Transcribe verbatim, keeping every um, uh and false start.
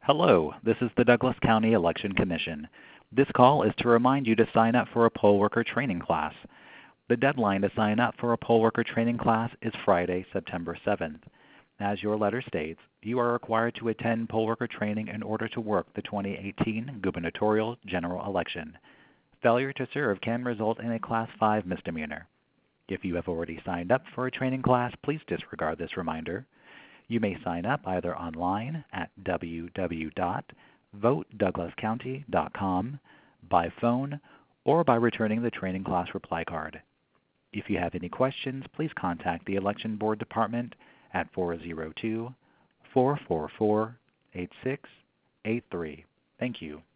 Hello, this is the Douglas County Election Commission. This call is to remind you to sign up for a poll worker training class. The deadline to sign up for a poll worker training class is Friday, September seventh. As your letter states, you are required to attend poll worker training in order to work the twenty eighteen gubernatorial general election. Failure to serve can result in a Class five misdemeanor. If you have already signed up for a training class, please disregard this reminder. You may sign up either online at w w w dot vote douglas county dot com, by phone, or by returning the training class reply card. If you have any questions, please contact the Election Board Department at four zero two, four four four, eight six eight three. Thank you.